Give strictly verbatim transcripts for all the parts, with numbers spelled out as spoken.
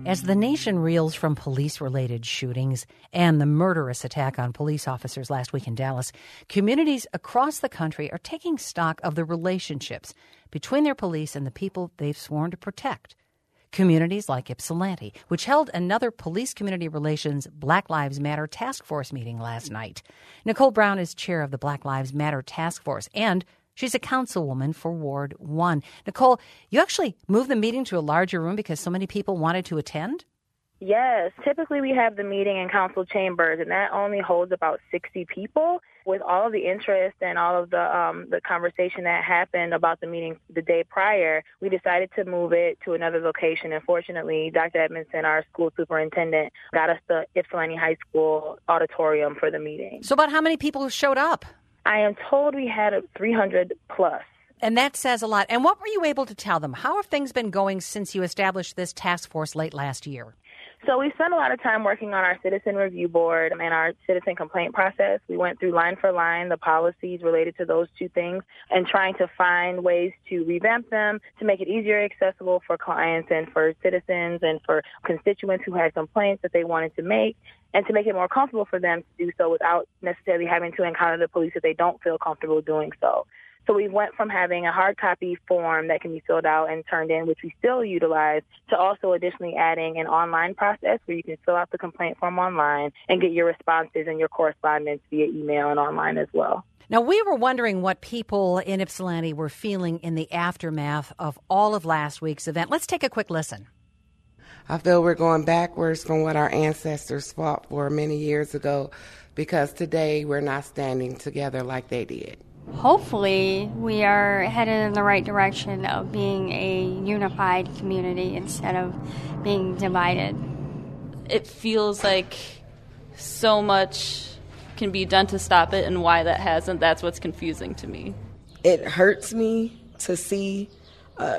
As the nation reels from police-related shootings and the murderous attack on police officers last week in Dallas, communities across the country are taking stock of the relationships between their police and the people they've sworn to protect. Communities like Ypsilanti, which held another Police Community Relations Black Lives Matter Task Force meeting last night. Nicole Brown is chair of the Black Lives Matter Task Force, and she's a councilwoman for Ward one. Nicole, you actually moved the meeting to a larger room because so many people wanted to attend? Yes. Typically we have the meeting in council chambers, and that only holds about sixty people. With all of the interest and all of the um, the conversation that happened about the meeting the day prior, we decided to move it to another location. And fortunately, Doctor Edmondson, our school superintendent, got us the Ypsilanti High School auditorium for the meeting. So about how many people showed up? I am told we had three hundred plus. And that says a lot. And what were you able to tell them? How have things been going since you established this task force late last year? So we spent a lot of time working on our citizen review board and our citizen complaint process. We went through line for line the policies related to those two things and trying to find ways to revamp them to make it easier accessible for clients and for citizens and for constituents who had complaints that they wanted to make, and to make it more comfortable for them to do so without necessarily having to encounter the police if they don't feel comfortable doing so. So we went from having a hard copy form that can be filled out and turned in, which we still utilize, to also additionally adding an online process where you can fill out the complaint form online and get your responses and your correspondence via email and online as well. Now, we were wondering what people in Ypsilanti were feeling in the aftermath of all of last week's event. Let's take a quick listen. I feel we're going backwards from what our ancestors fought for many years ago, because today we're not standing together like they did. Hopefully, we are headed in the right direction of being a unified community instead of being divided. It feels like so much can be done to stop it, and why that hasn't, that's what's confusing to me. It hurts me to see uh,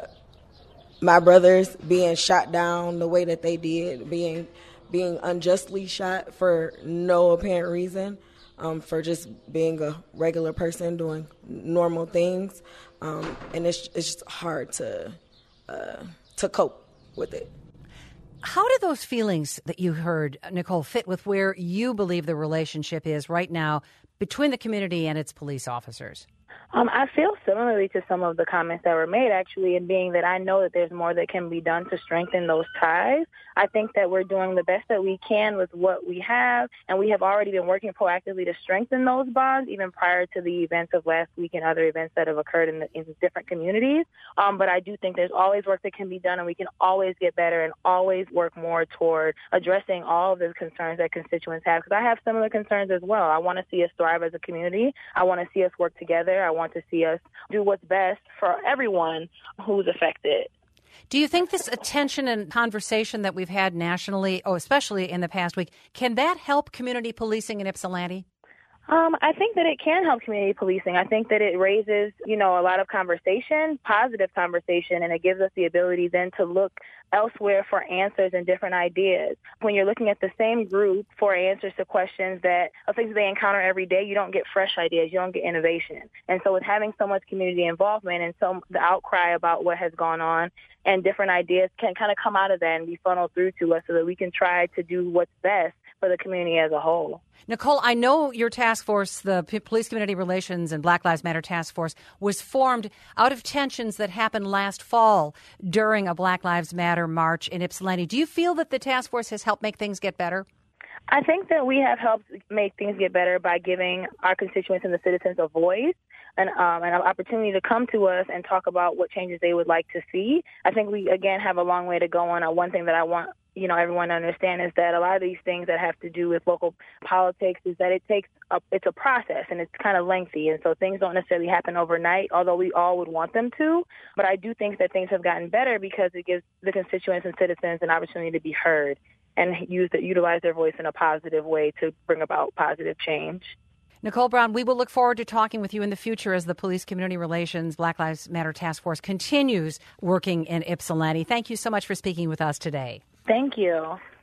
my brothers being shot down the way that they did, being being unjustly shot for no apparent reason. Um, for just being a regular person doing normal things, um, and it's it's just hard to uh, to cope with it. How do those feelings that you heard, Nicole, fit with where you believe the relationship is right now between the community and its police officers? Um, I feel similarly to some of the comments that were made, actually, in being that I know that there's more that can be done to strengthen those ties. I think that we're doing the best that we can with what we have, and we have already been working proactively to strengthen those bonds, even prior to the events of last week and other events that have occurred in, the, in different communities. Um, but I do think there's always work that can be done, and we can always get better and always work more toward addressing all of the concerns that constituents have, because I have similar concerns as well. I want to see us thrive as a community. I want to see us work together. I want to see us do what's best for everyone who's affected. Do you think this attention and conversation that we've had nationally, oh, especially in the past week, can that help community policing in Ypsilanti? Um, I think that it can help community policing. I think that it raises, you know, a lot of conversation, positive conversation, and it gives us the ability then to look elsewhere for answers and different ideas. When you're looking at the same group for answers to questions that of things they encounter every day, you don't get fresh ideas, you don't get innovation. And so with having so much community involvement and so the outcry about what has gone on and different ideas can kind of come out of that and be funneled through to us so that we can try to do what's best for the community as a whole. Nicole, I know your task force, the P- Police Community Relations and Black Lives Matter Task Force, was formed out of tensions that happened last fall during a Black Lives Matter march in Ypsilanti. Do you feel that the task force has helped make things get better? I think that we have helped make things get better by giving our constituents and the citizens a voice and um, an opportunity to come to us and talk about what changes they would like to see. I think we, again, have a long way to go on. Uh, one thing that I want you know, everyone to understand is that a lot of these things that have to do with local politics is that it takes a, it's a process and it's kind of lengthy. And so things don't necessarily happen overnight, although we all would want them to. But I do think that things have gotten better because it gives the constituents and citizens an opportunity to be heard and use utilize their voice in a positive way to bring about positive change. Nicole Brown, we will look forward to talking with you in the future as the Police Community Relations Black Lives Matter Task Force continues working in Ypsilanti. Thank you so much for speaking with us today. Thank you.